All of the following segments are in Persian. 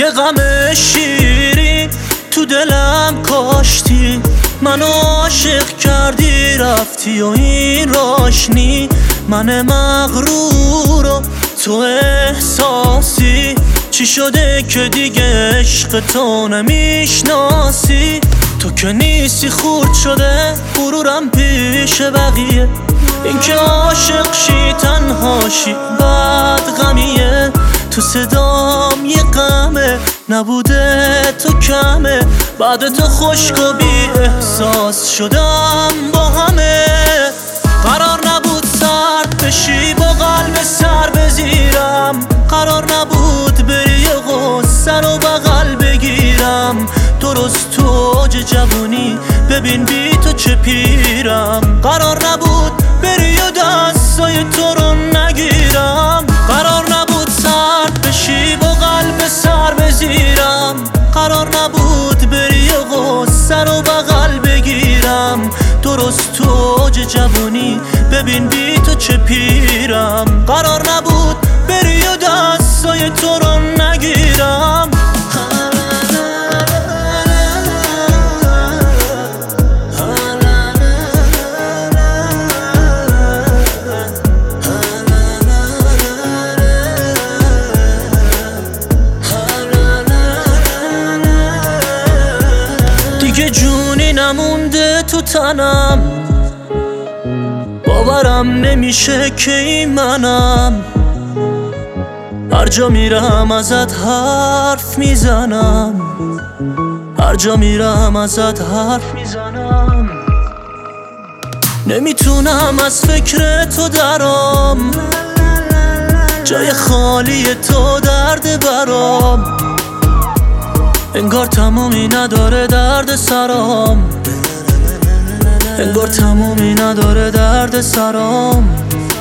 یه غم شیرین تو دلم کاشتی، منو عاشق کردی رفتی و این راشنی. من مغرور و تو احساسی، چی شده که دیگه عشق تو نمیشناسی؟ تو که نیستی خورد شده غرورم پیش بقیه، این که عاشق شی تنهاشی بعد غمیه. تو صدام یه غمه نبوده تو کمه، بعد تو خشک و بی احساس شدم با همه. قرار نبود سرد بشی با قلب سر بزیرم، قرار نبود بری یه غصه رو بغل بگیرم. درست تو اوج جوونی ببین بی تو چه پیرم، قرار نبود بری و دستای تو رو نگیرم. قرار نبود سرد بشی با قلب سر بزیرم، قرار نبود بری و غصه رو بغل بگیرم. درست تو اوج جوونی ببین بی تو چه پیرم، قرار نبود بری و دستای تو رو نگیرم. دیگه جونی نمونده تو تنم، باورم نمیشه که این منم. هر جا میرم ازت حرف میزنم، هر جا میرم ازت حرف میزنم. نمیتونم از فکر تو درام، جای خالی تو درد برام. انگار تمومی نداره درد سرام، انگار تمومی نداره درد سرام.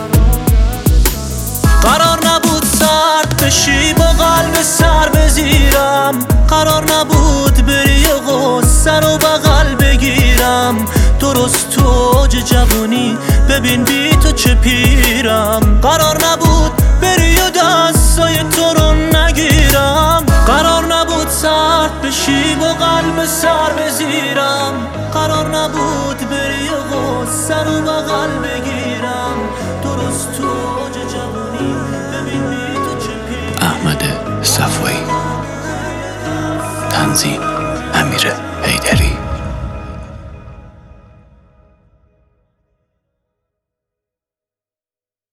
قرار نبود سرد بشی با قلب سر بزیرم، قرار نبود بری یه غصه رو بغل بگیرم. درست تو اوج جوونی ببین بی تو چه پیرم، قرار نبود بری و دستای تو رو نگیرم. قرار نبود سرد بشی با قلب سر بزیرم، قرار نبود بری و غصه رو بغل بگیرم. درست تو اوج جوونی ببین بی تو چه پیرم. احمد صفایی، تنظیم